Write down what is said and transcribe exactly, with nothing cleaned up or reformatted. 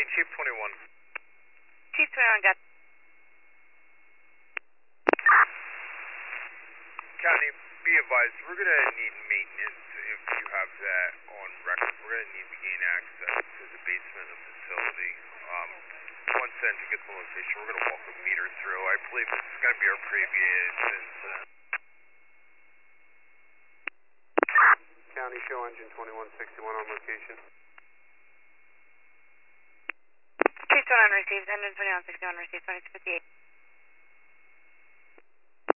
County, Chief twenty-one. Chief twenty-one, got. County, be advised, we're going to need maintenance if you have that on record. We're going to need to gain access to the basement of the facility. Um, once then, to get the location, we're going to walk a meter through. I believe this is going to be our previous incident. County, show engine twenty-one sixty-one on location. Chief twenty-one received, engine twenty-one sixty-one received, twenty-two fifty-eight.